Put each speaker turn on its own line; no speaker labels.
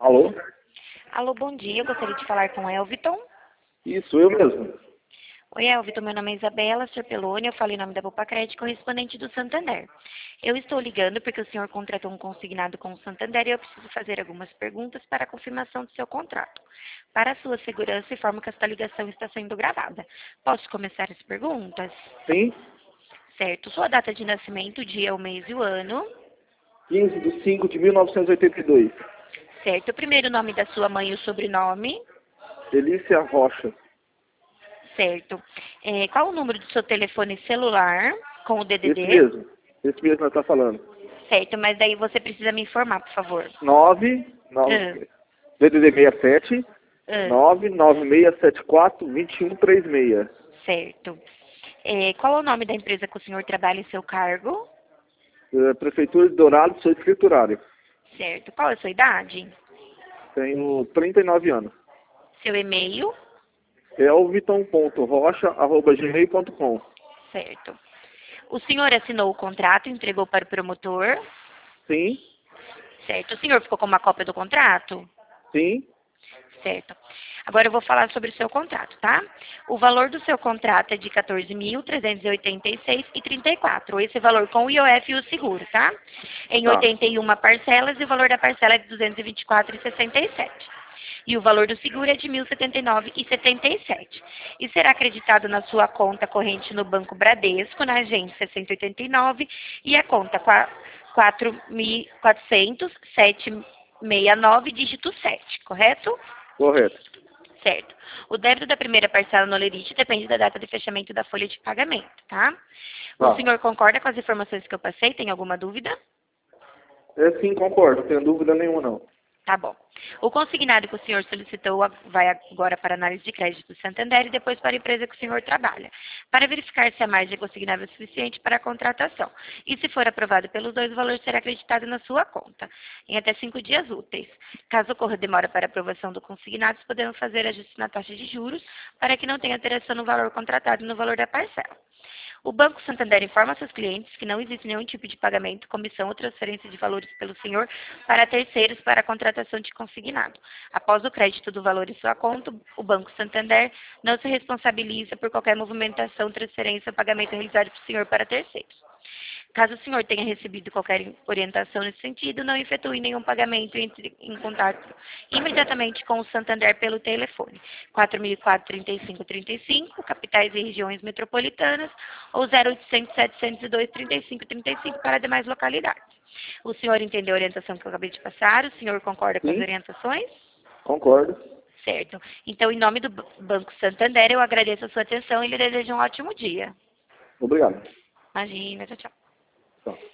Alô?
Alô, bom dia. Eu gostaria de falar com Elviton.
Isso, eu mesmo.
Oi, Elviton. Meu nome é Isabela Serpeloni. Eu falo em nome da Bupacred, correspondente do Santander. Eu estou ligando porque o senhor contratou um consignado com o Santander e eu preciso fazer algumas perguntas para a confirmação do seu contrato. Para a sua segurança, informo que esta ligação está sendo gravada. Posso começar as perguntas?
Sim?
Certo. Sua data de nascimento, o dia, o mês e o ano.
15/5/1982.
Certo. O primeiro nome da sua mãe e o sobrenome.
Delícia Rocha.
Certo. Qual o número do seu telefone celular com o
Esse
DDD?
mesmo. Esse mesmo nós tá falando.
Certo, mas daí você precisa me informar, por favor.
9,
Ah,
DDD 67,
ah,
99674-2136.
certo. Qual é o nome da empresa que o senhor trabalha em seu cargo?
Prefeitura de Dourados, sou escriturário.
Certo. Qual é a sua idade?
Tenho 39 anos.
Seu e-mail?
elviton.rocha@gmail.com.
Certo. O senhor assinou o contrato e entregou para o promotor?
Sim?
Certo. O senhor ficou com uma cópia do contrato?
Sim?
Certo. Agora eu vou falar sobre o seu contrato, tá? O valor do seu contrato é de 14.386,34. Esse valor com o IOF e o seguro, tá? Em
Tá.
81 parcelas e o valor da parcela é de 224,67. E o valor do seguro é de 1.079,77. E será acreditado na sua conta corrente no Banco Bradesco, na agência 189, e a conta 4.400.769, dígito 7, correto?
Correto.
Certo. O débito da primeira parcela no Lerite depende da data de fechamento da folha de pagamento, tá? O
Tá.
senhor concorda com as informações que eu passei? Tem alguma dúvida?
Sim, concordo. Não tenho dúvida nenhuma, não.
Tá bom. O consignado que o senhor solicitou vai agora para análise de crédito do Santander e depois para a empresa que o senhor trabalha, para verificar se a margem consignável é suficiente para a contratação. E se for aprovado pelos dois, o valor será acreditado na sua conta, em até 5 dias úteis. Caso ocorra demora para aprovação do consignado, podemos fazer ajuste na taxa de juros para que não tenha alteração no valor contratado e no valor da parcela. O Banco Santander informa seus clientes que não existe nenhum tipo de pagamento, comissão ou transferência de valores pelo senhor para terceiros para a contratação de consignado. Após o crédito do valor em sua conta, o Banco Santander não se responsabiliza por qualquer movimentação, transferência ou pagamento realizado pelo senhor para terceiros. Caso o senhor tenha recebido qualquer orientação nesse sentido, não efetue nenhum pagamento e entre em contato imediatamente com o Santander pelo telefone 4004-3535, capitais e regiões metropolitanas, ou 0800-702-3535 para demais localidades. O senhor entendeu a orientação que eu acabei de passar? O senhor concorda com as
Sim?
orientações?
Concordo.
Certo. Então, em nome do Banco Santander, eu agradeço a sua atenção e lhe desejo um ótimo dia.
Obrigado.
Imagina, tchau, tchau.
Tá.